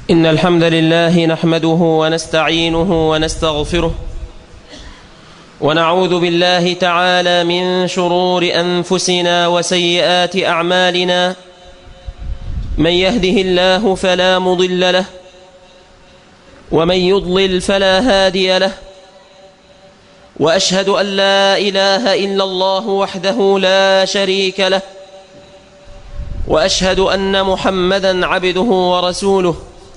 إن الحمد لله نحمده ونستعينه ونستغفره ونعوذ بالله تعالى من شرور أنفسنا وسيئات أعمالنا. من يهده الله فلا مضل له ومن يضلل فلا هادي له، وأشهد أن لا إله إلا الله وحده لا شريك له، وأشهد أن محمدًا عبده ورسوله.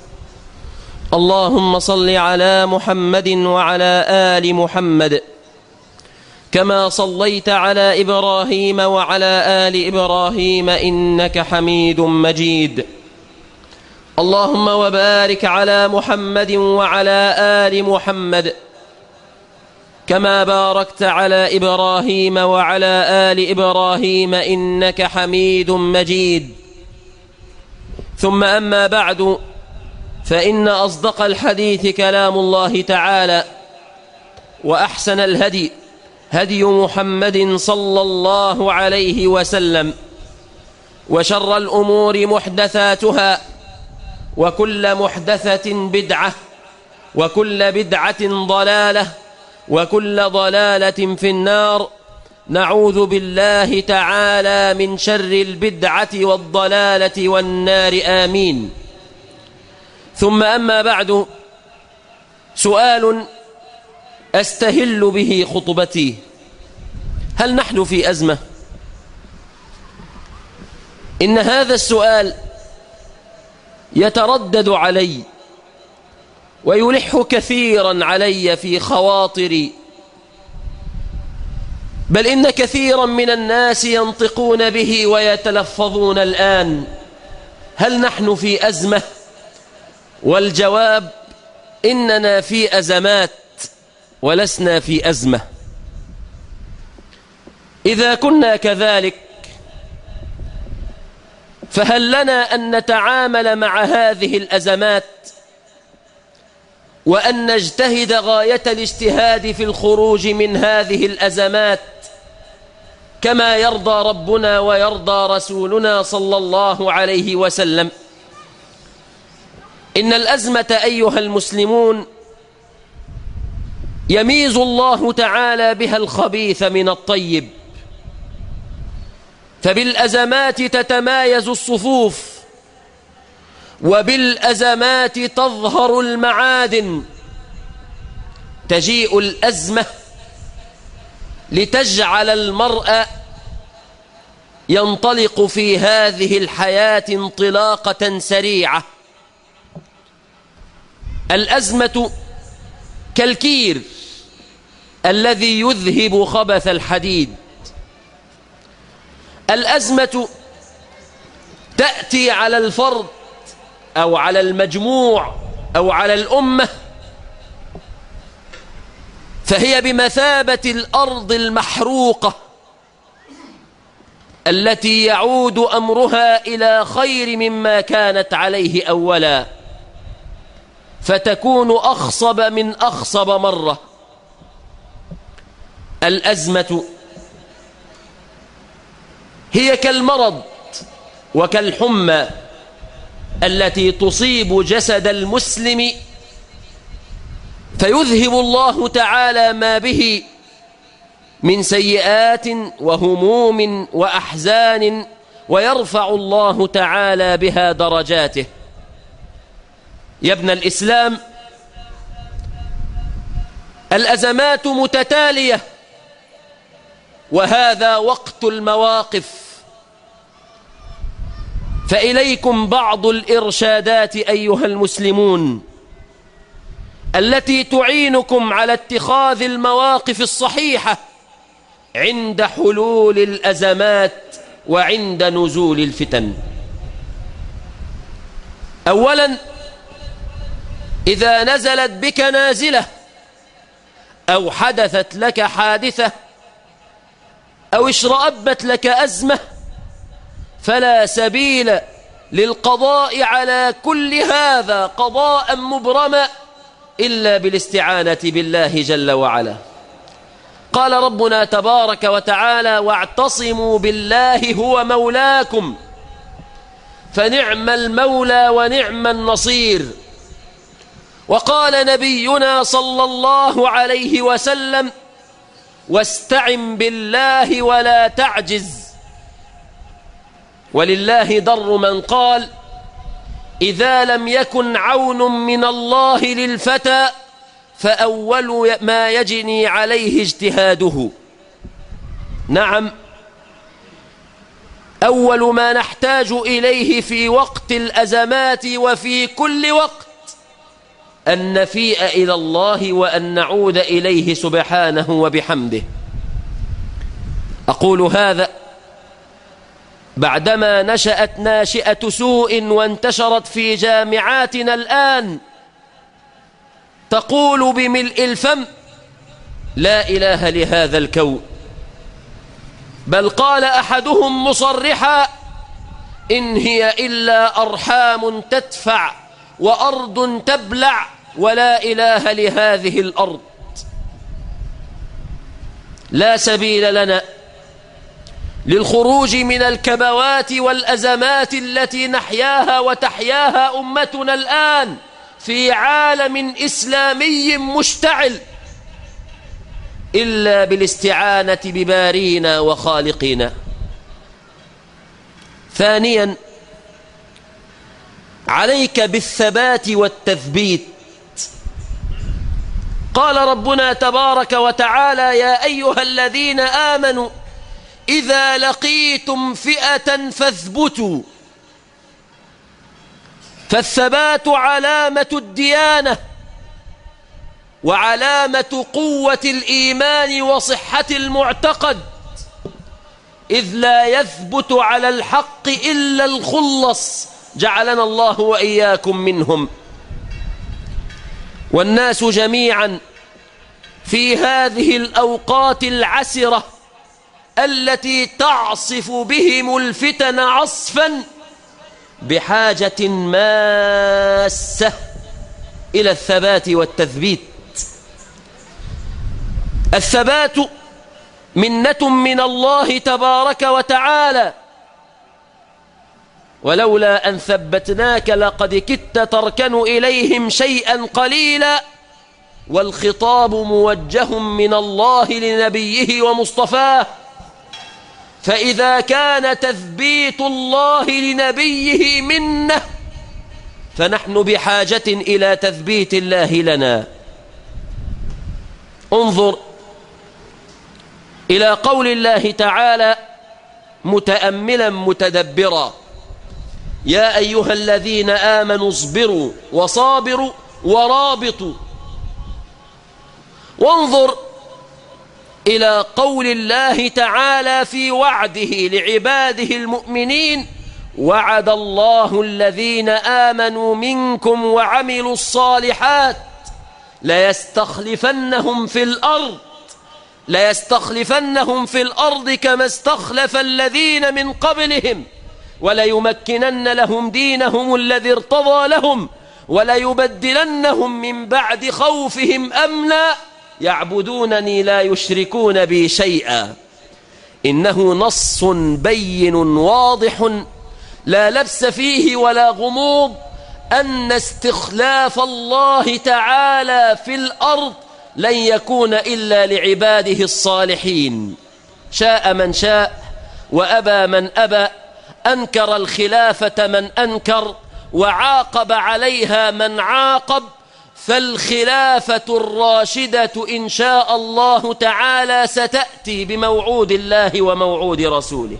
اللهم صل على محمد وعلى آل محمد كما صليت على إبراهيم وعلى آل إبراهيم إنك حميد مجيد. اللهم وبارك على محمد وعلى آل محمد كما باركت على إبراهيم وعلى آل إبراهيم إنك حميد مجيد. ثم أما بعد، فإن أصدق الحديث كلام الله تعالى، وأحسن الهدي هدي محمد صلى الله عليه وسلم، وشر الأمور محدثاتها، وكل محدثة بدعة، وكل بدعة ضلالة، وكل ضلالة في النار. نعوذ بالله تعالى من شر البدعة والضلالة والنار، آمين. ثم أما بعد، سؤال أستهل به خطبتي: هل نحن في أزمة؟ إن هذا السؤال يتردد علي ويلح كثيرا علي في خواطري، بل إن كثيرا من الناس ينطقون به ويتلفظون الآن: هل نحن في أزمة؟ والجواب: إننا في أزمات ولسنا في أزمة. إذا كنا كذلك، فهل لنا أن نتعامل مع هذه الأزمات وأن نجتهد غاية الاجتهاد في الخروج من هذه الأزمات كما يرضى ربنا ويرضى رسولنا صلى الله عليه وسلم؟ إن الأزمة أيها المسلمون يميز الله تعالى بها الخبيث من الطيب، فبالأزمات تتمايز الصفوف، وبالأزمات تظهر المعادن. تجيء الأزمة لتجعل المرء ينطلق في هذه الحياة انطلاقة سريعة. الأزمة كالكير الذي يذهب خبث الحديد. الأزمة تأتي على الفرد أو على المجموع أو على الأمة، فهي بمثابة الأرض المحروقة التي يعود أمرها إلى خير مما كانت عليه أولا، فتكون أخصب من أخصب مرة. الأزمة هي كالمرض وكالحمى التي تصيب جسد المسلم، فيذهب الله تعالى ما به من سيئات وهموم وأحزان، ويرفع الله تعالى بها درجاته. يا ابن الإسلام، الأزمات متتالية، وهذا وقت المواقف. فإليكم بعض الإرشادات أيها المسلمون التي تعينكم على اتخاذ المواقف الصحيحة عند حلول الأزمات وعند نزول الفتن. أولا، إذا نزلت بك نازلة أو حدثت لك حادثة أو اشرأبت لك أزمة، فلا سبيل للقضاء على كل هذا قضاء مبرما إلا بالاستعانة بالله جل وعلا. قال ربنا تبارك وتعالى: واعتصموا بالله هو مولاكم فنعم المولى ونعم النصير. وقال نبينا صلى الله عليه وسلم: واستعن بالله ولا تعجز. ولله در من قال: إذا لم يكن عون من الله للفتى فأول ما يجني عليه اجتهاده. نعم، أول ما نحتاج إليه في وقت الأزمات وفي كل وقت أن نفيء إلى الله وأن نعود إليه سبحانه وبحمده. أقول هذا بعدما نشأت ناشئة سوء وانتشرت في جامعاتنا الآن تقول بملء الفم: لا إله لهذا الكون. بل قال أحدهم مصرحا: إن هي إلا أرحام تدفع وأرض تبلع ولا إله لهذه الأرض. لا سبيل لنا للخروج من الكبوات والأزمات التي نحياها وتحياها أمتنا الآن في عالم إسلامي مشتعل إلا بالاستعانة ببارينا وخالقنا. ثانيا، عليك بالثبات والتثبيت. قال ربنا تبارك وتعالى: يا أيها الذين آمنوا إذا لقيتم فئة فاثبتوا. فالثبات علامة الديانة وعلامة قوة الإيمان وصحة المعتقد، إذ لا يثبت على الحق إلا الخلص، جعلنا الله وإياكم منهم. والناس جميعا في هذه الأوقات العسرة التي تعصف بهم الفتن عصفا بحاجة ماسة إلى الثبات والتثبيت. الثبات منة من الله تبارك وتعالى، ولولا أن ثبتناك لقد كدت تركن إليهم شيئا قليلا. والخطاب موجه من الله لنبيه ومصطفاه، فإذا كان تثبيت الله لنبيه منه فنحن بحاجة إلى تثبيت الله لنا. انظر إلى قول الله تعالى متأملا متدبرا: يا أيها الذين آمنوا اصبروا وصابروا ورابطوا. وانظر إلى قول الله تعالى في وعده لعباده المؤمنين: وعد الله الذين آمنوا منكم وعملوا الصالحات ليستخلفنهم في الأرض كما استخلف الذين من قبلهم وليمكنن لهم دينهم الذي ارتضى لهم وليبدلنهم من بعد خوفهم أمنا يعبدونني لا يشركون بي شيئا. إنه نص بين واضح لا لبس فيه ولا غموض أن استخلاف الله تعالى في الأرض لن يكون إلا لعباده الصالحين. شاء من شاء وأبى من أبى، أنكر الخلافة من أنكر وعاقب عليها من عاقب، فالخلافة الراشدة إن شاء الله تعالى ستأتي بموعود الله وموعود رسوله،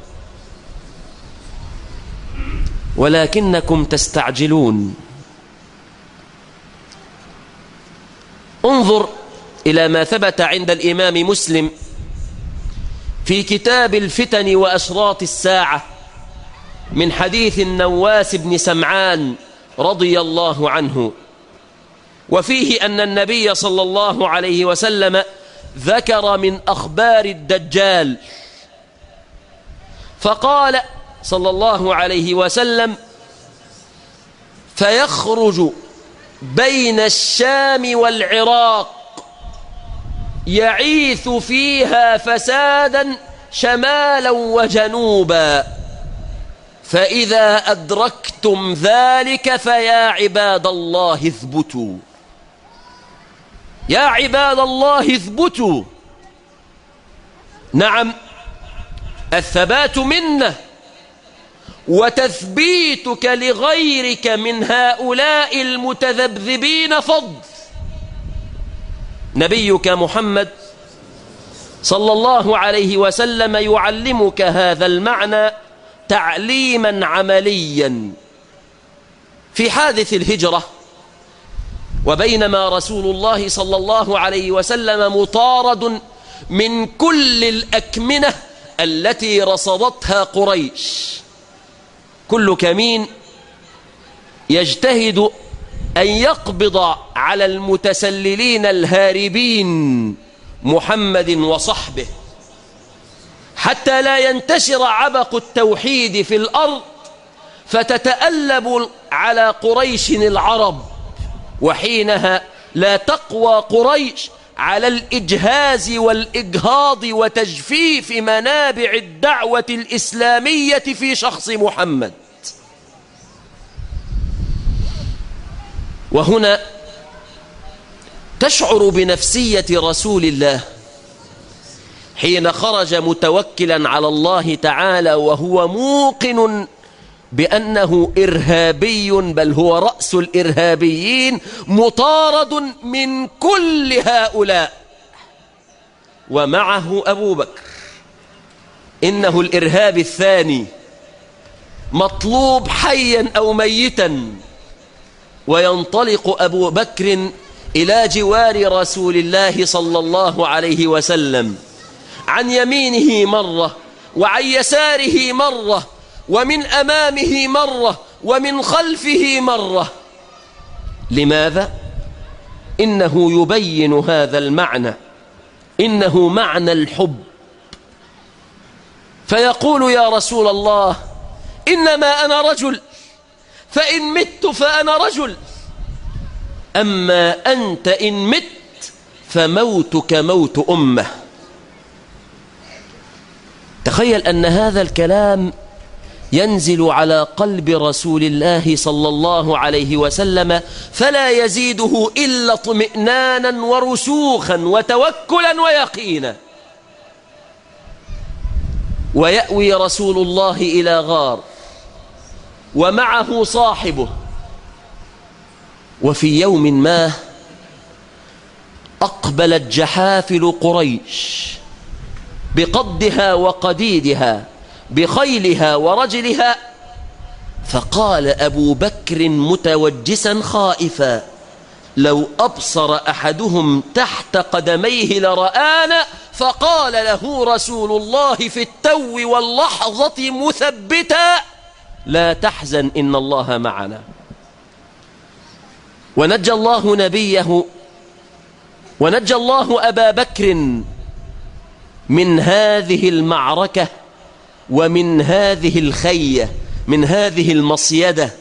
ولكنكم تستعجلون. انظر إلى ما ثبت عند الإمام مسلم في كتاب الفتن وأشراط الساعة من حديث النواس بن سمعان رضي الله عنه، وفيه أن النبي صلى الله عليه وسلم ذكر من أخبار الدجال فقال صلى الله عليه وسلم: فيخرج بين الشام والعراق يعيث فيها فسادا شمالا وجنوبا، فإذا أدركتم ذلك فيا عباد الله اثبتوا. يا عباد الله اثبتوا. نعم، الثبات منه، وتثبيتك لغيرك من هؤلاء المتذبذبين فضل. نبيك محمد صلى الله عليه وسلم يعلمك هذا المعنى تعليما عمليا. في حادث الهجرة، وبينما رسول الله صلى الله عليه وسلم مطارد من كل الأكمنة التي رصدتها قريش، كل كمين يجتهد أن يقبض على المتسللين الهاربين محمد وصحبه، حتى لا ينتشر عبق التوحيد في الأرض فتتألب على قريش العرب، وحينها لا تقوى قريش على الإجهاز والإجهاض وتجفيف منابع الدعوة الإسلامية في شخص محمد. وهنا تشعر بنفسية رسول الله حين خرج متوكلا على الله تعالى وهو موقن بأنه إرهابي، بل هو رأس الإرهابيين، مطارد من كل هؤلاء، ومعه أبو بكر. إنه الإرهاب الثاني، مطلوب حيا أو ميتا. وينطلق أبو بكر إلى جوار رسول الله صلى الله عليه وسلم، عن يمينه مرة، وعن يساره مرة، ومن أمامه مرة، ومن خلفه مرة. لماذا؟ إنه يبين هذا المعنى، إنه معنى الحب. فيقول: يا رسول الله، إنما أنا رجل، فإن مت فأنا رجل، أما أنت إن مت فموتك موت أمة. تخيل أن هذا الكلام ينزل على قلب رسول الله صلى الله عليه وسلم، فلا يزيده إلا اطمئنانا ورسوخا وتوكلا ويقينا. ويأوي رسول الله إلى غار ومعه صاحبه. وفي يوم ما أقبلت جحافل قريش بقدها وقديدها، بخيلها ورجلها، فقال أبو بكر متوجسا خائفا: لو أبصر أحدهم تحت قدميه لرآنا. فقال له رسول الله في التو واللحظة مثبتا: لا تحزن، إن الله معنا. ونجى الله نبيه، ونجى الله أبا بكر من هذه المعركة ومن هذه الخية، من هذه المصيدة.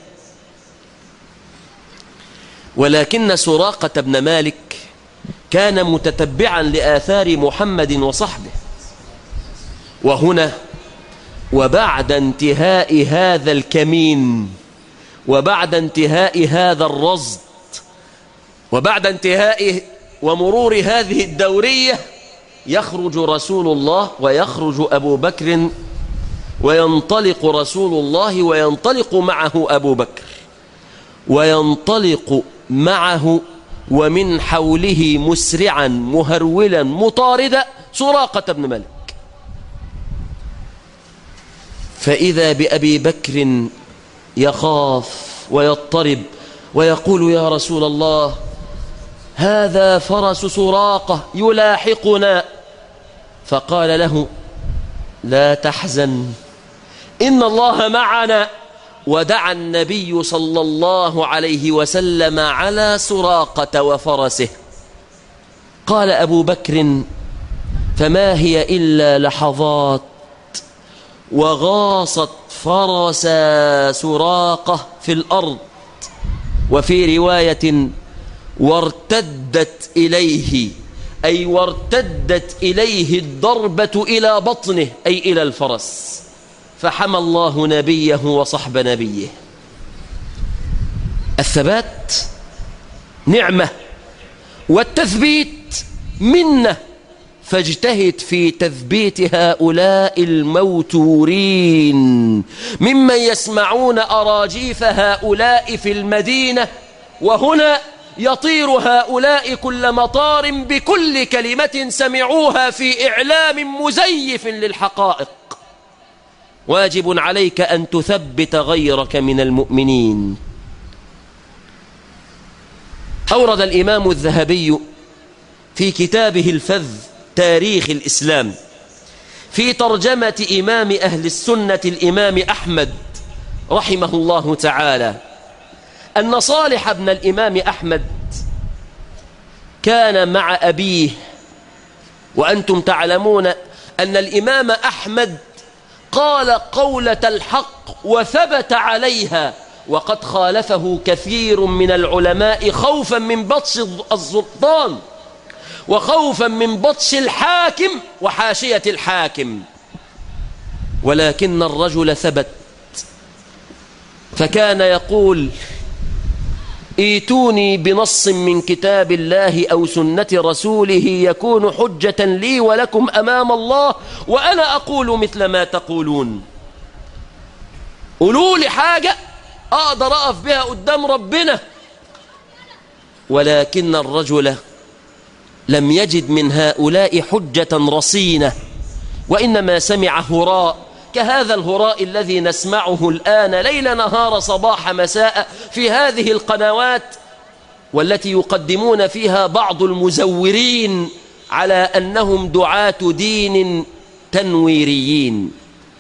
ولكن سراقة بن مالك كان متتبعا لآثار محمد وصحبه. وهنا وبعد انتهاء هذا الكمين، وبعد انتهاء هذا الرصد، وبعد انتهاء ومرور هذه الدورية، يخرج رسول الله ويخرج أبو بكر، وينطلق رسول الله وينطلق معه أبو بكر، وينطلق معه ومن حوله مسرعا مهرولا مطاردا سراقة بن مالك. فإذا بأبي بكر يخاف ويضطرب ويقول: يا رسول الله، هذا فرس سراقة يلاحقنا. فقال له: لا تحزن، إن الله معنا. ودعا النبي صلى الله عليه وسلم على سراقة وفرسه. قال أبو بكر: فما هي إلا لحظات، وغاصت فرس سراقة في الأرض. وفي رواية: وارتدت إليه، أي وارتدت إليه الضربة إلى بطنه، أي إلى الفرس. فحمى الله نبيه وصحب نبيه. الثبات نعمة، والتثبيت منه، فاجتهد في تثبيت هؤلاء الموتورين ممن يسمعون أراجيف هؤلاء في المدينة، وهنا يطير هؤلاء كل مطار بكل كلمة سمعوها في إعلام مزيف للحقائق. واجب عليك أن تثبت غيرك من المؤمنين. أورد الإمام الذهبي في كتابه الفذ تاريخ الإسلام في ترجمة إمام أهل السنة الإمام أحمد رحمه الله تعالى أن صالح بن الإمام أحمد كان مع أبيه، وأنتم تعلمون أن الإمام أحمد قال قولة الحق وثبت عليها، وقد خالفه كثير من العلماء خوفا من بطش السلطان وخوفا من بطش الحاكم وحاشية الحاكم، ولكن الرجل ثبت، فكان يقول: ائتوني بنص من كتاب الله أو سنة رسوله يكون حجة لي ولكم أمام الله، وأنا أقول مثل ما تقولون. قولوا لي حاجة أقدر أقف بها قدام ربنا. ولكن الرجل لم يجد من هؤلاء حجة رصينة، وإنما سمع هراء كهذا الهراء الذي نسمعه الآن ليل نهار صباح مساء في هذه القنوات، والتي يقدمون فيها بعض المزورين على أنهم دعاة دين تنويريين.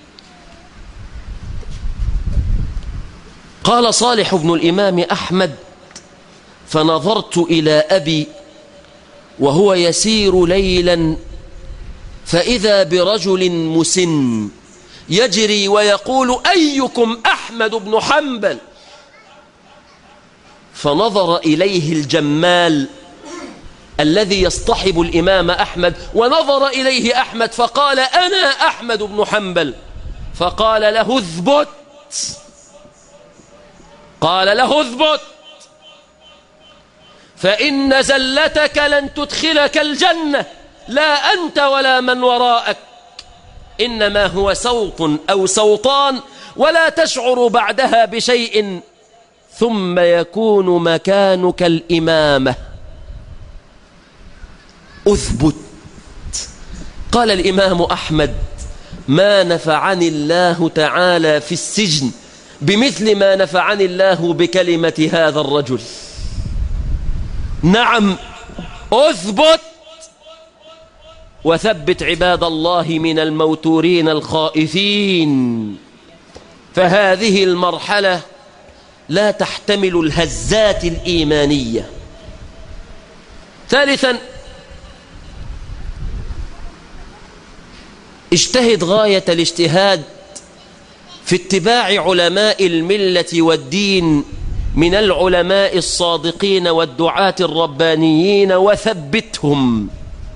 قال صالح بن الإمام أحمد: فنظرت إلى أبي وهو يسير ليلا فإذا برجل مسن يجري ويقول: أيكم أحمد بن حنبل؟ فنظر إليه الجمال الذي يصطحب الإمام أحمد، ونظر إليه أحمد فقال: أنا أحمد بن حنبل. فقال له: اثبت. قال له: اثبت، فإن زلتك لن تدخلك الجنة، لا أنت ولا من وراءك، إنما هو صوت أو صوتان ولا تشعر بعدها بشيء، ثم يكون مكانك الإمامة. أثبت. قال الإمام أحمد: ما نفعني الله تعالى في السجن بمثل ما نفعني الله بكلمة هذا الرجل. نعم، أثبت وثبت عباد الله من الموتورين الخائفين، فهذه المرحلة لا تحتمل الهزات الإيمانية. ثالثا، اجتهد غاية الاجتهاد في اتباع علماء الملة والدين من العلماء الصادقين والدعاة الربانيين وثبتهم.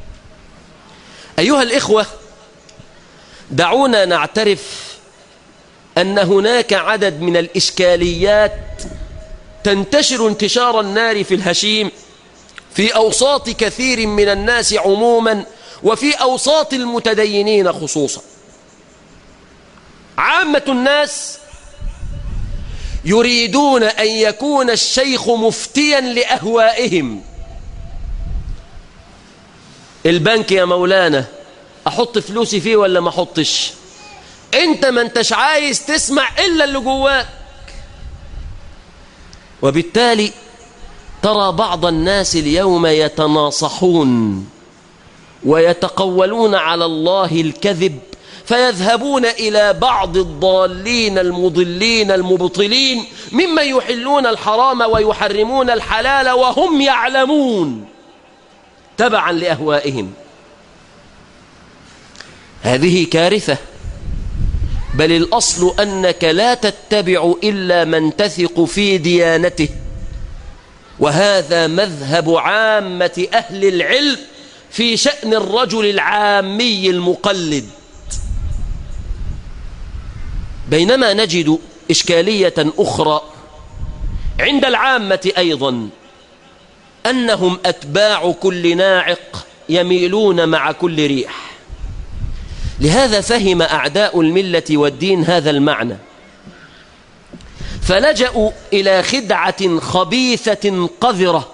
أيها الإخوة، دعونا نعترف أن هناك عدد من الإشكاليات تنتشر انتشار النار في الهشيم في أوساط كثير من الناس عموما، وفي أوساط المتدينين خصوصا. عامة الناس يريدون أن يكون الشيخ مفتيا لأهوائهم. البنك يا مولانا أحط فلوسي فيه ولا ما أحطش؟ أنت ما أنتش عايز تسمع إلا اللي جواك. وبالتالي ترى بعض الناس اليوم يتناصحون ويتقولون على الله الكذب، فيذهبون إلى بعض الضالين المضلين المبطلين ممن يحلون الحرام ويحرمون الحلال وهم يعلمون، تبعا لأهوائهم. هذه كارثة، بل الأصل أنك لا تتبع إلا من تثق في ديانته، وهذا مذهب عامة أهل العلم في شأن الرجل العامي المقلد. بينما نجد إشكالية أخرى عند العامة أيضا، أنهم أتباع كل ناعق يميلون مع كل ريح. لهذا فهم أعداء الملة والدين هذا المعنى، فلجأوا إلى خدعة خبيثة قذرة،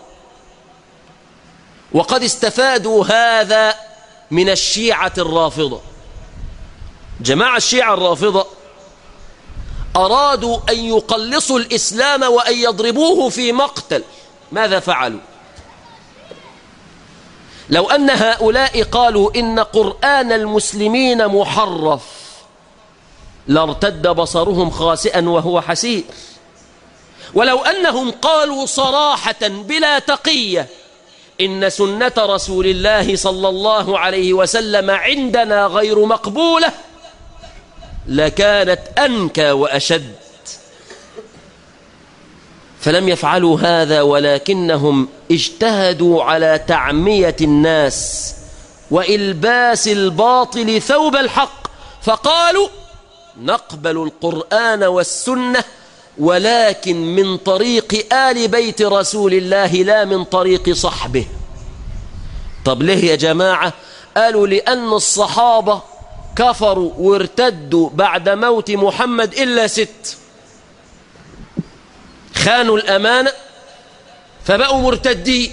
وقد استفادوا هذا من الشيعة الرافضة. جماعة الشيعة الرافضة أرادوا أن يقلصوا الإسلام وأن يضربوه في مقتل. ماذا فعلوا؟ لو أن هؤلاء قالوا إن قرآن المسلمين محرف لارتد بصرهم خاسئا وهو حسير. ولو أنهم قالوا صراحة بلا تقية إن سنة رسول الله صلى الله عليه وسلم عندنا غير مقبولة لكانت أنكى وأشد. فلم يفعلوا هذا، ولكنهم اجتهدوا على تعمية الناس وإلباس الباطل ثوب الحق، فقالوا نقبل القرآن والسنة ولكن من طريق آل بيت رسول الله لا من طريق صحبه. طب ليه يا جماعة؟ قالوا لأن الصحابة كفروا وارتدوا بعد موت محمد إلا 6، خانوا الأمانة فبقوا مرتدين.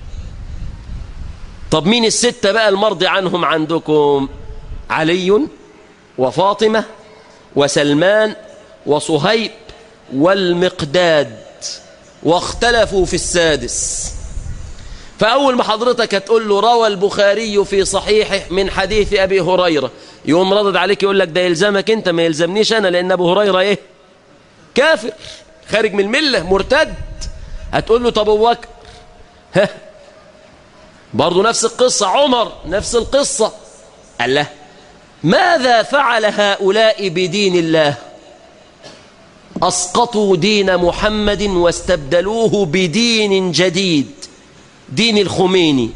طب مين ال6 بقى المرضي عنهم عندكم؟ علي وفاطمة وسلمان وصهيب والمقداد، واختلفوا في السادس. فأول ما حضرتك هتقول له روى البخاري في صحيحه من حديث أبي هريرة، يقوم ردد عليك يقول لك ده يلزمك أنت، ما يلزمنيش أنا، لأن أبو هريرة إيه؟ كافر خارج من الملة مرتد. هتقول له طب أبو بكر برضو نفس القصة، عمر نفس القصة. قال له ماذا فعل هؤلاء بدين الله؟ أسقطوا دين محمد واستبدلوه بدين جديد، دين الخميني.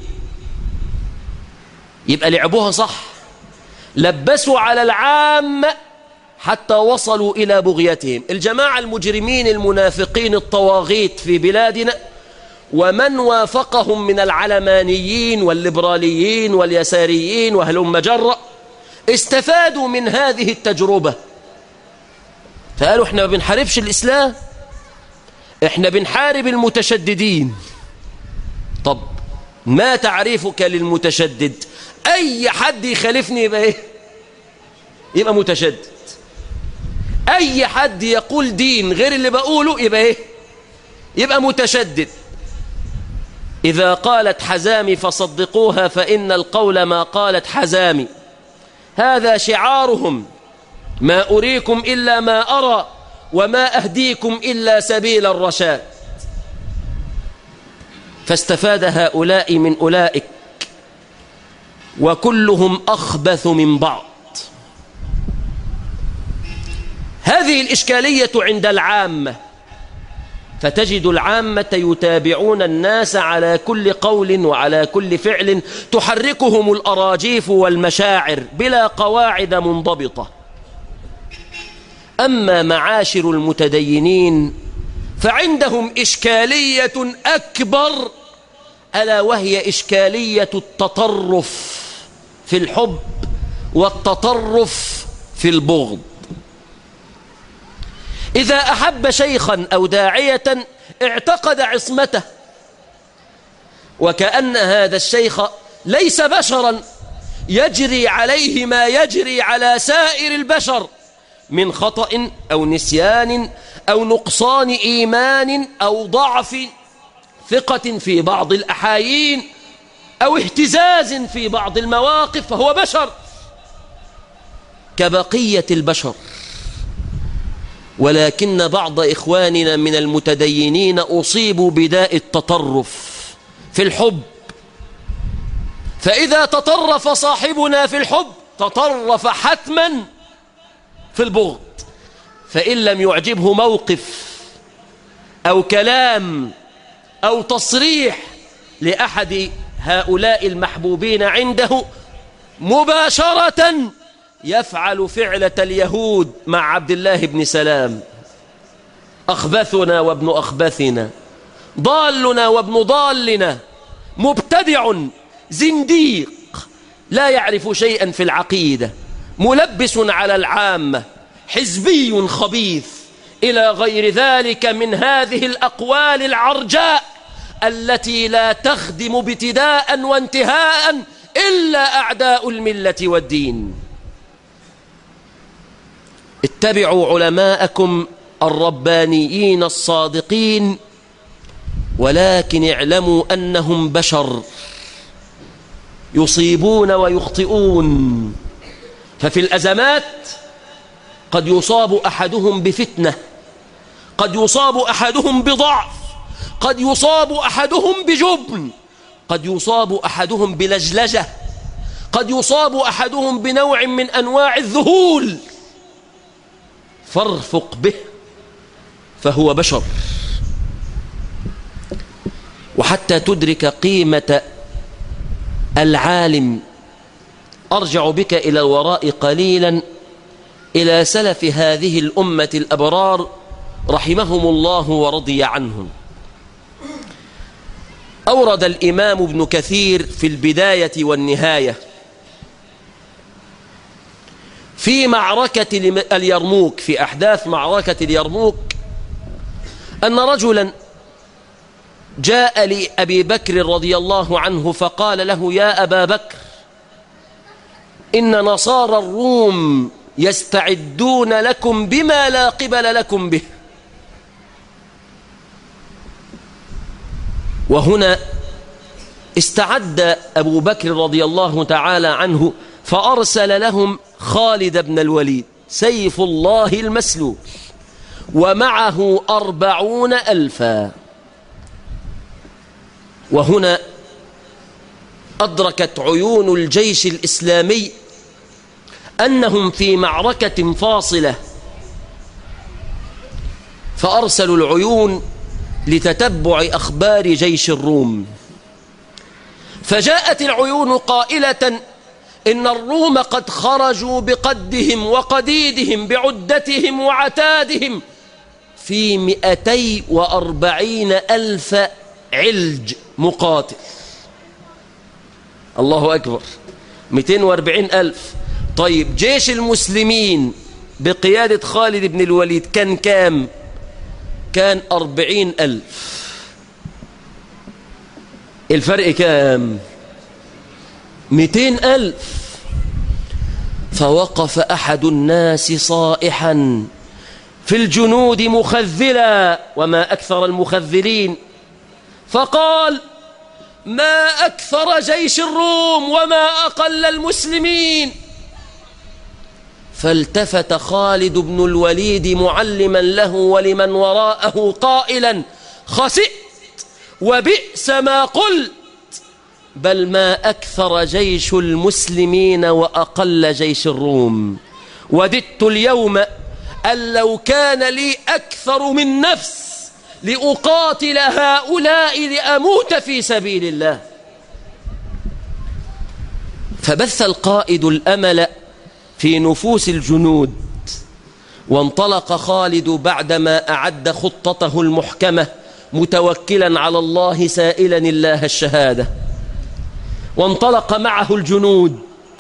يبقى لعبوها صح، لبسوا على العام حتى وصلوا إلى بغيتهم. الجماعة المجرمين المنافقين الطواغيت في بلادنا ومن وافقهم من العلمانيين والليبراليين واليساريين وهلم جرة استفادوا من هذه التجربة، فقالوا احنا ما بنحاربش الإسلام، احنا بنحارب المتشددين. طب ما تعريفك للمتشدد؟ أي حد يخالفني يبقى ايه؟ يبقى متشدد. أي حد يقول دين غير اللي بقوله يبقى ايه؟ يبقى متشدد. إذا قالت حزامي فصدقوها فإن القول ما قالت حزامي، هذا شعارهم. ما أريكم إلا ما أرى وما أهديكم إلا سبيل الرشاد. فاستفاد هؤلاء من أولئك وكلهم أخبث من بعض. هذه الإشكالية عند العامة، فتجد العامة يتابعون الناس على كل قول وعلى كل فعل تحركهم الأراجيف والمشاعر بلا قواعد منضبطة. أما معاشر المتدينين فعندهم إشكالية أكبر، ألا وهي إشكالية التطرف في الحب والتطرف في البغض. إذا أحب شيخا أو داعية اعتقد عصمته، وكأن هذا الشيخ ليس بشرا يجري عليه ما يجري على سائر البشر من خطأ أو نسيان أو نقصان إيمان أو ضعف ثقة في بعض الأحايين أو اهتزاز في بعض المواقف، فهو بشر كبقية البشر. ولكن بعض إخواننا من المتدينين أصيبوا بداء التطرف في الحب، فإذا تطرف صاحبنا في الحب تطرف حتما في البغض. فإن لم يعجبه موقف أو كلام أو تصريح لأحد هؤلاء المحبوبين عنده مباشرة يفعل فعلة اليهود مع عبد الله بن سلام: أخبثنا وابن أخبثنا ضالنا وابن ضالنا، مبتدع زنديق لا يعرف شيئا في العقيدة، ملبس على العامة، حزبي خبيث، إلى غير ذلك من هذه الأقوال العرجاء التي لا تخدم ابتداء وانتهاء إلا أعداء الملة والدين. اتبعوا علماءكم الربانيين الصادقين، ولكن اعلموا أنهم بشر يصيبون ويخطئون، ففي الأزمات قد يصاب أحدهم بفتنة، قد يصاب أحدهم بضعف، قد يصاب أحدهم بجبن، قد يصاب أحدهم بلجلجة، قد يصاب أحدهم بنوع من أنواع الذهول، فارفق به فهو بشر. وحتى تدرك قيمة العالم أرجع بك إلى الوراء قليلا، إلى سلف هذه الأمة الأبرار رحمهم الله ورضي عنهم. أورد الإمام ابن كثير في البداية والنهاية في معركة اليرموك، في أحداث معركة اليرموك، أن رجلا جاء لأبي بكر رضي الله عنه فقال له: يا أبا بكر، إن نصارى الروم يستعدون لكم بما لا قبل لكم به. وهنا استعد أبو بكر رضي الله تعالى عنه فأرسل لهم خالد بن الوليد سيف الله المسلول، ومعه 40,000. وهنا أدركت عيون الجيش الإسلامي أنهم في معركة فاصلة، فأرسلوا العيون لتتبع أخبار جيش الروم، فجاءت العيون قائلة: إن الروم قد خرجوا بقدهم وقديدهم بعدتهم وعتادهم في 240,000 علج مقاتل. الله أكبر، 240,000. طيب جيش المسلمين بقيادة خالد بن الوليد كان كام؟ كان 40,000. الفرق كام؟ 200,000. فوقف أحد الناس صائحا في الجنود مخذلا، وما أكثر المخذلين، فقال: ما أكثر جيش الروم وما أقل المسلمين. فالتفت خالد بن الوليد معلما له ولمن وراءه قائلا: خسئت وبئس ما قلت، بل ما أكثر جيش المسلمين وأقل جيش الروم. وددت اليوم أن لو كان لي أكثر من نفس لأقاتل هؤلاء لأموت في سبيل الله. فبث القائد الأمل في نفوس الجنود، وانطلق خالد بعدما أعد خطته المحكمة متوكلا على الله سائلا الله الشهادة، وانطلق معه الجنود.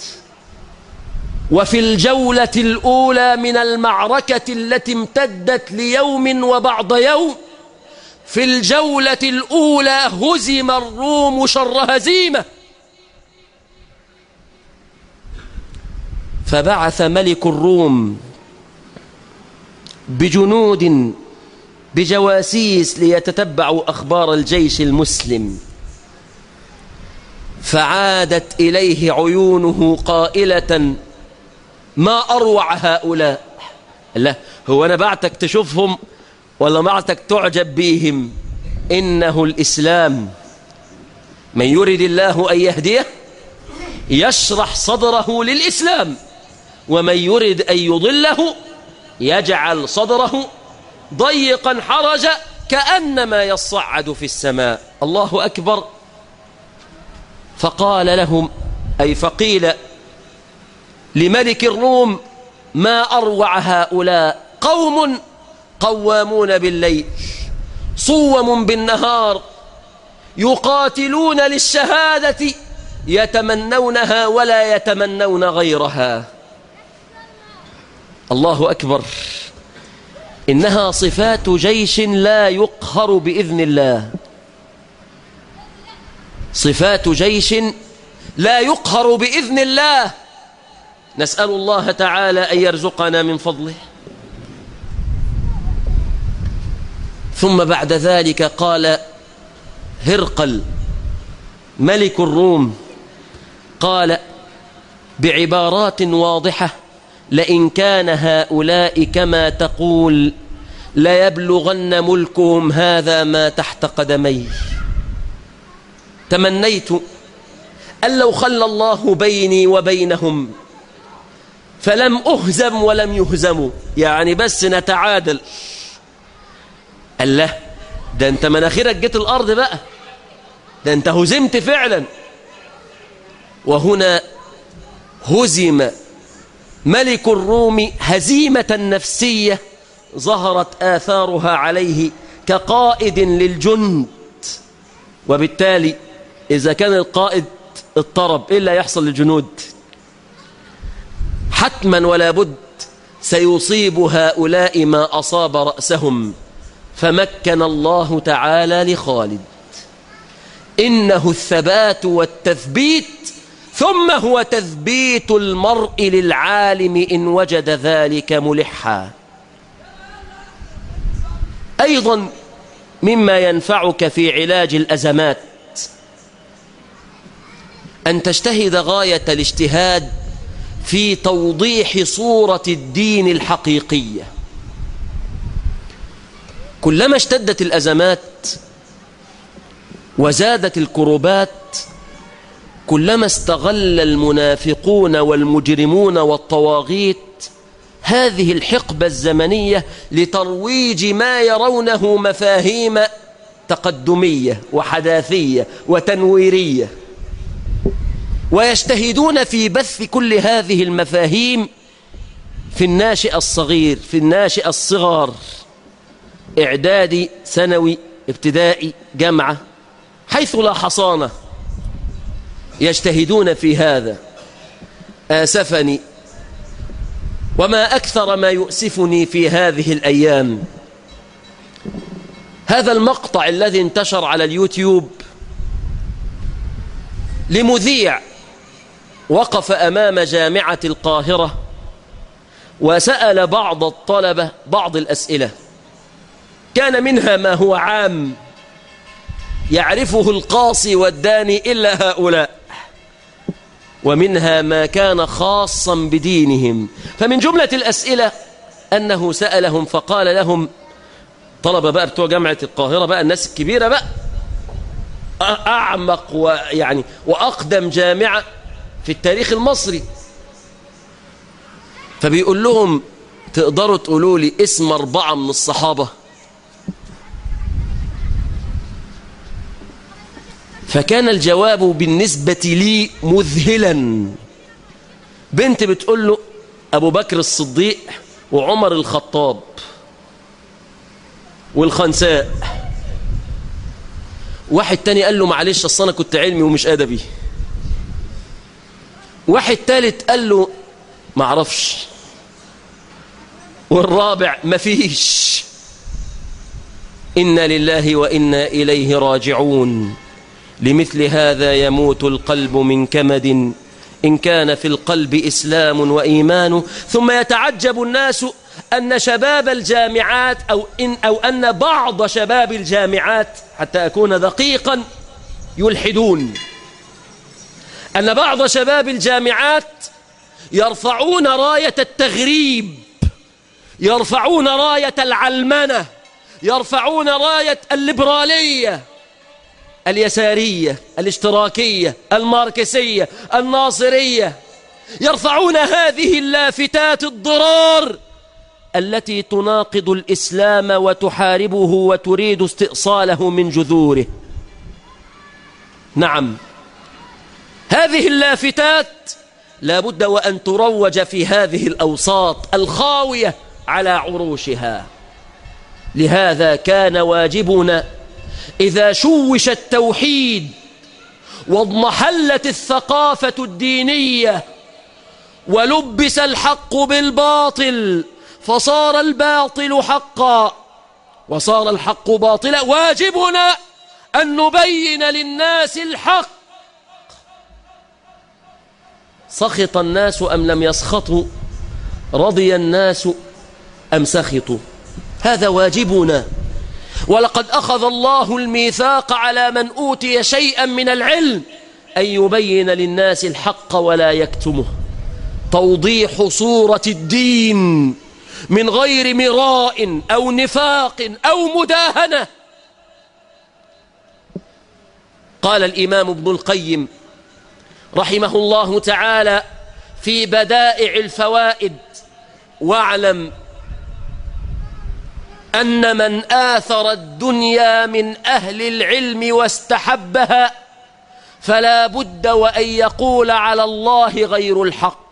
وفي الجولة الأولى من المعركة التي امتدت ليوم وبعض يوم، في الجولة الأولى هزم الروم شر هزيمة، فبعث ملك الروم بجنود بجواسيس ليتتبعوا أخبار الجيش المسلم، فعادت إليه عيونه قائلة: ما أروع هؤلاء. لا، هو أنا بعتك تشوفهم ولا بعتك تعجب بهم؟ إنه الإسلام، من يرد الله أن يهديه يشرح صدره للإسلام، ومن يرد أن يضله يجعل صدره ضيقا حرجا كأنما يصعد في السماء. الله أكبر. فقال لهم، أي فقيل لملك الروم: ما أروع هؤلاء، قوم قوامون بالليل صوم بالنهار يقاتلون للشهادة يتمنونها ولا يتمنون غيرها. الله أكبر. إنها صفات جيش لا يقهر بإذن الله، صفات جيش لا يقهر بإذن الله. نسأل الله تعالى أن يرزقنا من فضله. ثم بعد ذلك قال هرقل ملك الروم، قال بعبارات واضحة: لئن كان هؤلاء كما تقول ليبلغن ملكهم هذا ما تحت قدمي. تمنيت أن لو خلى الله بيني وبينهم فلم أهزم ولم يهزموا، يعني بس نتعادل. الله، ده أنت مناخيرك جيت الأرض بقى، ده أنت هزمت فعلا. وهنا هزم ملك الروم هزيمة نفسية ظهرت آثارها عليه كقائد للجند. وبالتالي إذا كان القائد اضطرب، إيه اللي يحصل للجنود؟ حتما ولا بد سيصيب هؤلاء ما أصاب رأسهم. فمكن الله تعالى لخالد. إنه الثبات والتثبيت، ثم هو تثبيت المرء للعالم إن وجد ذلك ملحا. أيضا مما ينفعك في علاج الأزمات أن تجتهد غاية الاجتهاد في توضيح صورة الدين الحقيقية. كلما اشتدت الأزمات وزادت الكربات، كلما استغل المنافقون والمجرمون والطواغيت هذه الحقبة الزمنية لترويج ما يرونه مفاهيم تقدمية وحداثية وتنويرية، ويجتهدون في بث كل هذه المفاهيم في الناشئ الصغير، في الناشئ الصغار، إعدادي، ثانوي، ابتدائي، جامعة، حيث لا حصانة يجتهدون في هذا. آسفني وما أكثر ما يؤسفني في هذه الأيام هذا المقطع الذي انتشر على اليوتيوب لمذيع وقف أمام جامعة القاهرة وسأل بعض الطلبة بعض الأسئلة، كان منها ما هو عام يعرفه القاصي والداني إلا هؤلاء، ومنها ما كان خاصا بدينهم. فمن جملة الأسئلة أنه سألهم فقال لهم، طلبة بقى بتوع جامعة القاهرة بقى، الناس الكبيرة بقى، أعمق ويعني وأقدم جامعة في التاريخ المصري، فبيقول لهم تقدروا تقولوا لي اسم 4 من الصحابة؟ فكان الجواب بالنسبة لي مذهلا. بنت بتقول له أبو بكر الصديق وعمر الخطاب والخنساء. واحد تاني قال له معلش أصل أنا كنت علمي ومش أدبي. واحد تالت قال له معرفش. والرابع مفيش. إنا لله وإنا إليه راجعون. لمثل هذا يموت القلب من كمد إن كان في القلب إسلام وإيمان. ثم يتعجب الناس أن شباب الجامعات أو أن بعض شباب الجامعات، حتى أكون دقيقا، يلحدون. أن بعض شباب الجامعات يرفعون راية التغريب، يرفعون راية العلمنة، يرفعون راية الليبرالية، اليسارية، الاشتراكية، الماركسية، الناصرية، يرفعون هذه اللافتات الضرار التي تناقض الإسلام وتحاربه وتريد استئصاله من جذوره. نعم، هذه اللافتات لا بد وأن تروج في هذه الأوساط الخاوية على عروشها. لهذا كان واجبنا إذا شوش التوحيد واضمحلت الثقافة الدينية ولبس الحق بالباطل فصار الباطل حقا وصار الحق باطلا، واجبنا أن نبين للناس الحق. سخط الناس أم لم يسخطوا؟ رضي الناس أم سخطوا؟ هذا واجبنا. ولقد أخذ الله الميثاق على من أوتي شيئا من العلم أن يبين للناس الحق ولا يكتمه، توضيح صورة الدين من غير مراء أو نفاق أو مداهنة. قال الإمام ابن القيم رحمه الله تعالى في بدائع الفوائد: واعلم أن من آثر الدنيا من أهل العلم واستحبها فلا بد وأن يقول على الله غير الحق.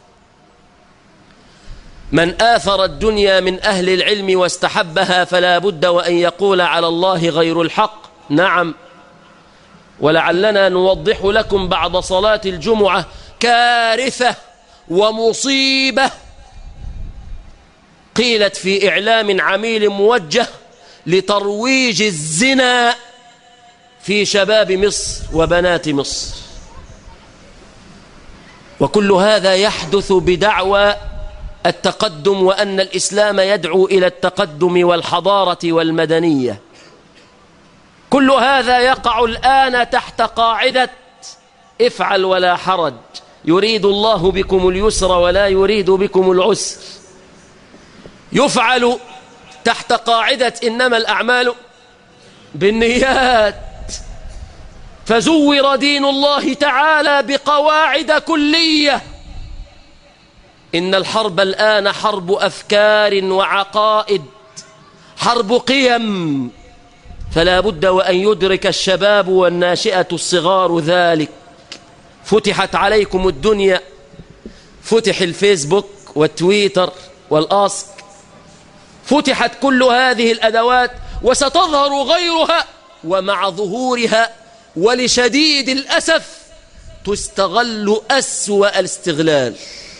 من آثر الدنيا من أهل العلم واستحبها فلا بد وأن يقول على الله غير الحق. نعم، ولعلنا نوضح لكم بعد صلاة الجمعة كارثة ومصيبة قيلت في إعلام عميل موجه لترويج الزنا في شباب مصر وبنات مصر، وكل هذا يحدث بدعوى التقدم وأن الإسلام يدعو إلى التقدم والحضارة والمدنية. كل هذا يقع الآن تحت قاعدة افعل ولا حرج، يريد الله بكم اليسر ولا يريد بكم العسر. يفعل تحت قاعدة إنما الأعمال بالنيات، فزور دين الله تعالى بقواعد كلية. إن الحرب الآن حرب أفكار وعقائد، حرب قيم، فلا بد وأن يدرك الشباب والناشئة الصغار ذلك. فتحت عليكم الدنيا، فتح الفيسبوك والتويتر والآسك، فتحت كل هذه الأدوات وستظهر غيرها، ومع ظهورها ولشديد الأسف تستغل أسوأ الاستغلال.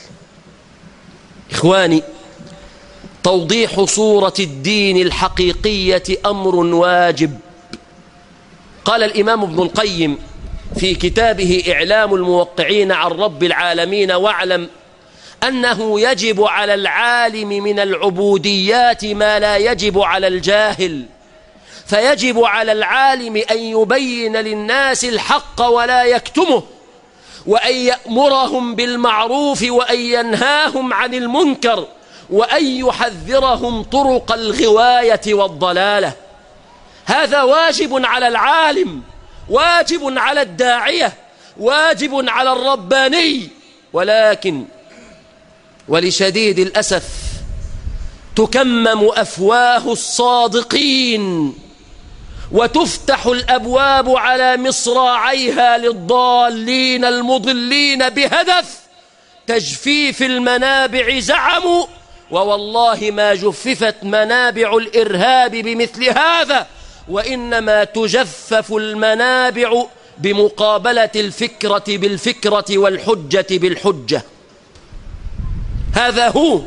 إخواني، توضيح صورة الدين الحقيقية أمر واجب. قال الإمام ابن القيم في كتابه إعلام الموقعين عن رب العالمين: واعلم أنه يجب على العالم من العبوديات ما لا يجب على الجاهل، فيجب على العالم أن يبين للناس الحق ولا يكتمه، وأن يأمرهم بالمعروف وأن ينهاهم عن المنكر، وأن يحذرهم طرق الغواية والضلالة. هذا واجب على العالم، واجب على الداعية، واجب على الرباني. ولكن ولشديد الأسف تكمم أفواه الصادقين وتفتح الأبواب على مصراعيها للضالين المضلين بهدف تجفيف المنابع. زعموا، ووالله ما جففت منابع الإرهاب بمثل هذا، وإنما تجفف المنابع بمقابلة الفكرة بالفكرة والحجة بالحجة. هذا هو.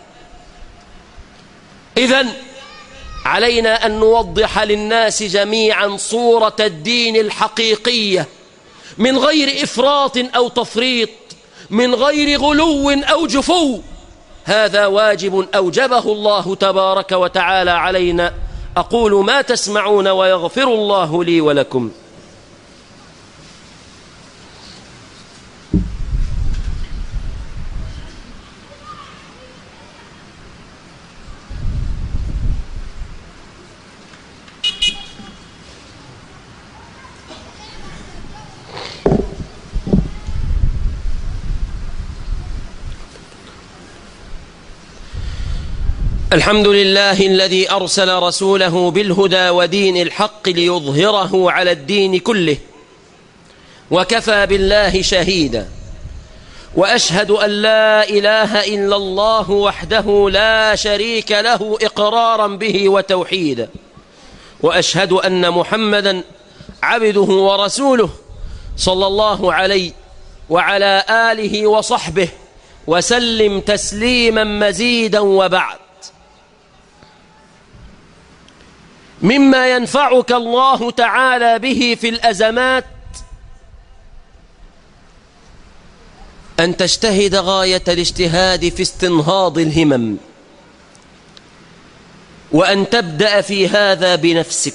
إذن علينا أن نوضح للناس جميعا صورة الدين الحقيقية من غير إفراط أو تفريط، من غير غلو أو جفو. هذا واجب أوجبه الله تبارك وتعالى علينا. أقول ما تسمعون ويغفر الله لي ولكم. الحمد لله الذي أرسل رسوله بالهدى ودين الحق ليظهره على الدين كله، وكفى بالله شهيدا. وأشهد أن لا إله إلا الله وحده لا شريك له إقرارا به وتوحيدا، وأشهد أن محمدا عبده ورسوله صلى الله عليه وعلى آله وصحبه وسلم تسليما مزيدا. وبعد، مما ينفعك الله تعالى به في الأزمات أن تجتهد غاية الاجتهاد في استنهاض الهمم، وأن تبدأ في هذا بنفسك،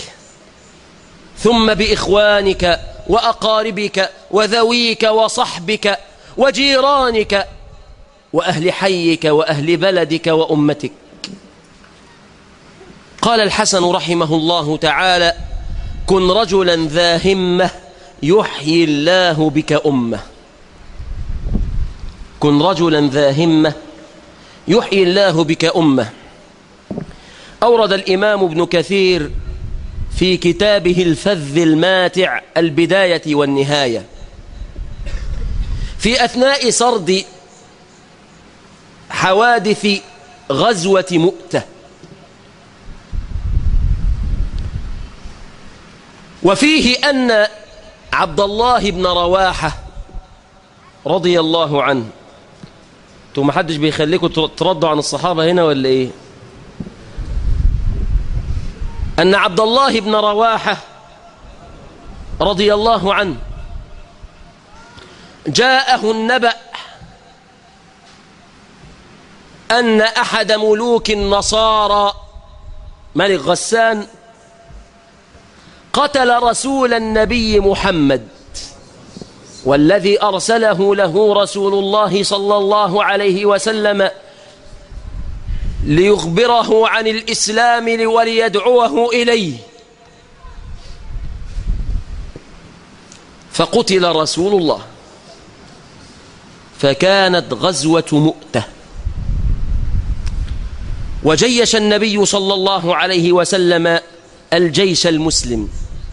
ثم بإخوانك وأقاربك وذويك وصحبك وجيرانك وأهل حيك وأهل بلدك وأمتك. قال الحسن رحمه الله تعالى: كن رجلا ذا همة يحيي الله بك أمة. كن رجلا ذا همة يحيي الله بك أمة. أورد الإمام ابن كثير في كتابه الفذ الماتع البداية والنهاية في أثناء سرد حوادث غزوة مؤتة، وفيه أن عبد الله بن رواحة رضي الله عنه، انتوا ما حدش بيخليكم تردوا عن الصحابة هنا ولا ايه؟ أن عبد الله بن رواحة رضي الله عنه جاءه النبأ أن أحد ملوك النصارى ملك غسان قتل رسول النبي محمد، والذي أرسله له رسول الله صلى الله عليه وسلم ليخبره عن الإسلام وليدعوه إليه، فقتل رسول الله. فكانت غزوة مؤتة، وجيش النبي صلى الله عليه وسلم الجيش المسلم،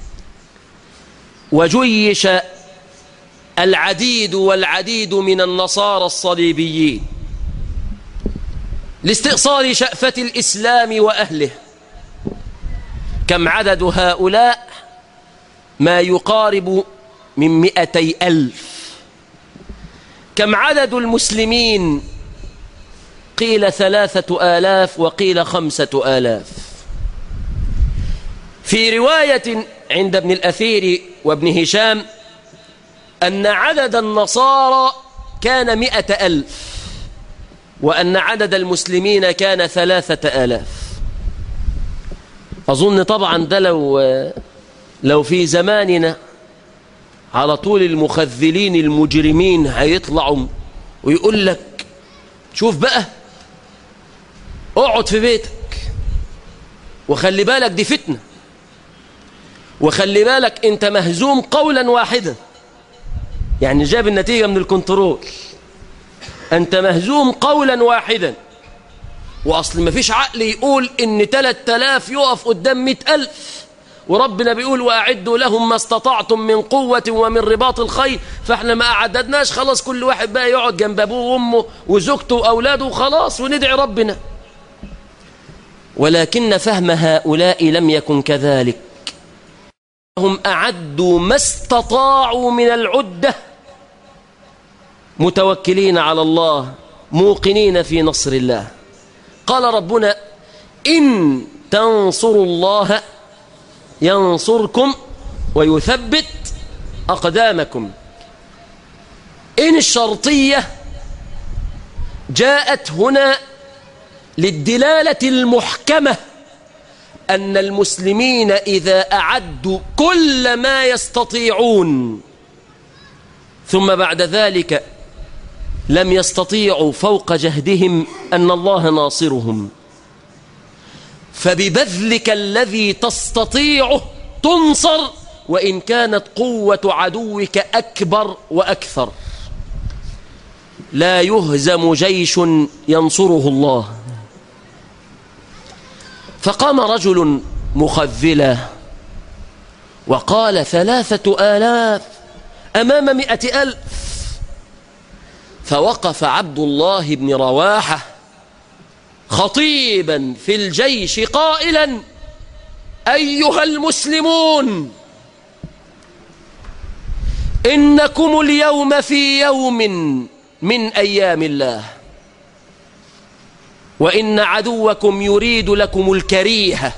وجيش العديد والعديد من النصارى الصليبيين لاستئصال شأفة الإسلام وأهله. كم عدد هؤلاء؟ ما يقارب من 200,000. كم عدد المسلمين؟ قيل 3,000 وقيل 5,000. في رواية عند ابن الأثير وابن هشام أن عدد النصارى كان 100,000 وأن عدد المسلمين كان 3,000. أظن طبعا ده لو في زماننا على طول المخذلين المجرمين هيطلعوا ويقول لك شوف بقى، اقعد في بيتك وخلي بالك دي فتنة، وخلي بالك انت مهزوم قولا واحدا، يعني جاب النتيجة من الكنترول، انت مهزوم قولا واحدا. واصل ما فيش عقل يقول ان 3,000 يقف قدام 100,000، وربنا بيقول واعدوا لهم ما استطعتم من قوة ومن رباط الخيل، فاحنا ما اعددناش، خلاص كل واحد بقى يقعد جنب ابوه وامه وزوجته واولاده وخلاص وندعي ربنا. ولكن فهم هؤلاء لم يكن كذلك، هم أعدوا ما استطاعوا من العدة، متوكلين على الله موقنين في نصر الله. قال ربنا: إن تنصروا الله ينصركم ويثبت أقدامكم. إن الشرطية جاءت هنا للدلالة المحكمة أن المسلمين إذا أعدوا كل ما يستطيعون ثم بعد ذلك لم يستطيعوا فوق جهدهم أن الله ناصرهم، فببذلك الذي تستطيعه تنصر، وإن كانت قوة عدوك أكبر وأكثر. لا يهزم جيش ينصره الله. فقام رجل مخذلا وقال: 3,000 أمام 100,000. فوقف عبد الله بن رواحة خطيبا في الجيش قائلا: أيها المسلمون، إنكم اليوم في يوم من أيام الله، وإن عدوكم يريد لكم الكريهة،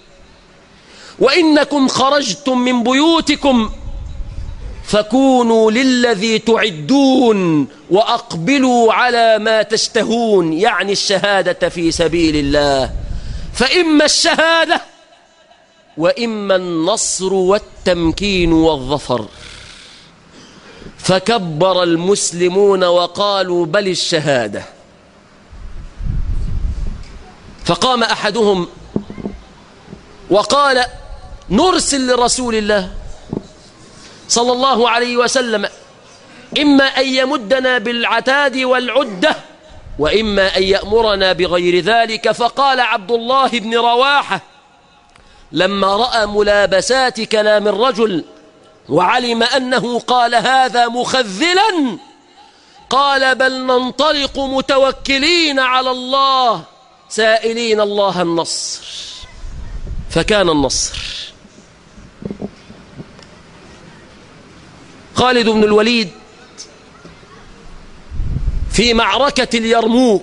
وإنكم خرجتم من بيوتكم فكونوا للذي تعدون وأقبلوا على ما تشتهون، يعني الشهادة في سبيل الله، فإما الشهادة وإما النصر والتمكين والظفر. فكبر المسلمون وقالوا: بل الشهادة. فقام أحدهم وقال: نرسل لرسول الله صلى الله عليه وسلم، إما أن يمدنا بالعتاد والعدة، وإما أن يأمرنا بغير ذلك. فقال عبد الله بن رواحة لما رأى ملابسات كلام الرجل وعلم أنه قال هذا مخذلا، قال: بل ننطلق متوكلين على الله سائلين الله النصر. فكان النصر. خالد بن الوليد في معركة اليرموك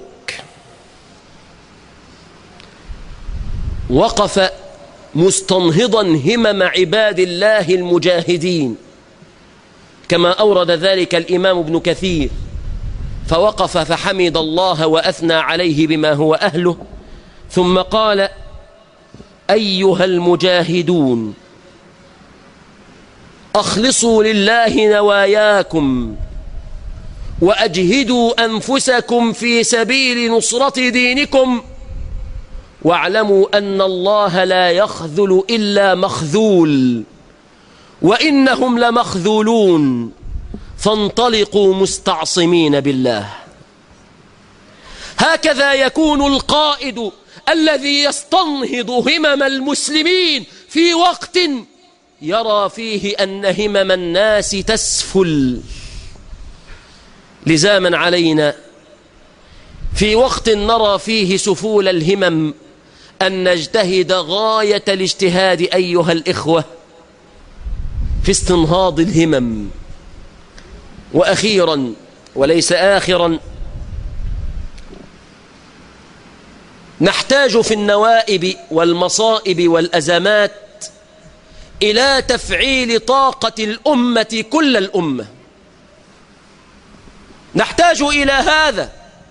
وقف مستنهضا همم عباد الله المجاهدين، كما أورد ذلك الإمام ابن كثير. فوقف فحمد الله وأثنى عليه بما هو أهله، ثم قال: أيها المجاهدون، أخلصوا لله نواياكم، وأجهدوا أنفسكم في سبيل نصرة دينكم، واعلموا أن الله لا يخذل إلا مخذول، وإنهم لمخذولون، فانطلقوا مستعصمين بالله. هكذا يكون القائد الذي يستنهض همم المسلمين في وقت يرى فيه أن همم الناس تسفل. لزاما علينا في وقت نرى فيه سفول الهمم أن نجتهد غاية الاجتهاد أيها الإخوة في استنهاض الهمم. وأخيرا وليس آخرا، نحتاج في النوائب والمصائب والأزمات إلى تفعيل طاقة الأمة كل الأمة. نحتاج إلى هذا،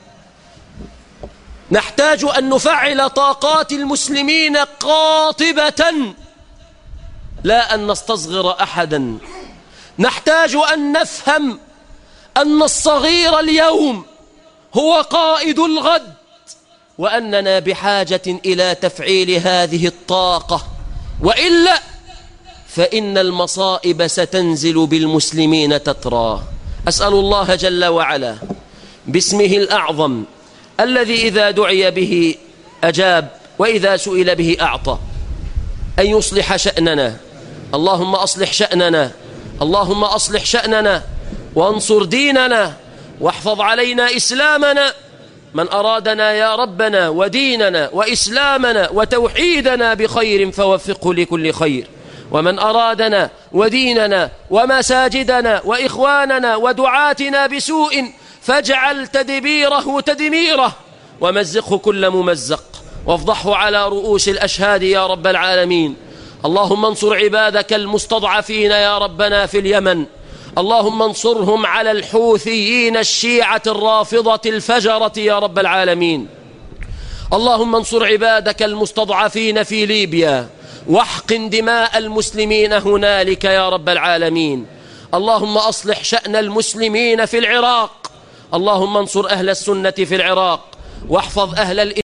نحتاج أن نفعل طاقات المسلمين قاطبة، لا أن نستصغر أحدا. نحتاج أن نفهم أن الصغير اليوم هو قائد الغد، وأننا بحاجة إلى تفعيل هذه الطاقة، وإلا فإن المصائب ستنزل بالمسلمين تترى. أسأل الله جل وعلا باسمه الأعظم الذي إذا دعي به أجاب وإذا سئل به أعطى، أن يصلح شأننا. اللهم أصلح شأننا، اللهم أصلح شأننا وانصر ديننا واحفظ علينا إسلامنا. من أرادنا يا ربنا وديننا وإسلامنا وتوحيدنا بخير فوفقه لكل خير، ومن أرادنا وديننا ومساجدنا وإخواننا ودعاتنا بسوء فاجعل تدبيره تدميره، ومزقه كل ممزق، وافضحه على رؤوس الأشهاد يا رب العالمين. اللهم انصر عبادك المستضعفين يا ربنا في اليمن، اللهم انصرهم على الحوثيين الشيعة الرافضة الفجرة يا رب العالمين. اللهم انصر عبادك المستضعفين في ليبيا، واحقن دماء المسلمين هنالك يا رب العالمين. اللهم أصلح شأن المسلمين في العراق، اللهم انصر أهل السنة في العراق، واحفظ أهل